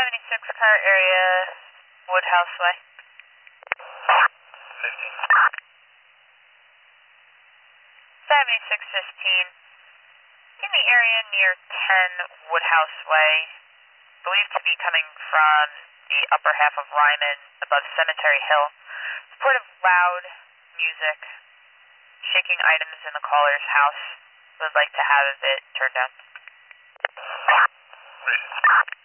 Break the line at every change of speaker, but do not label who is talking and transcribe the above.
76 car area, Woodhouse Way.
15.
7615. In the area near 10 Woodhouse Way, believed to be coming from the upper half of Ryman above Cemetery Hill. Report of loud music, shaking items in the caller's house. Would like to have it turned down.
Wait.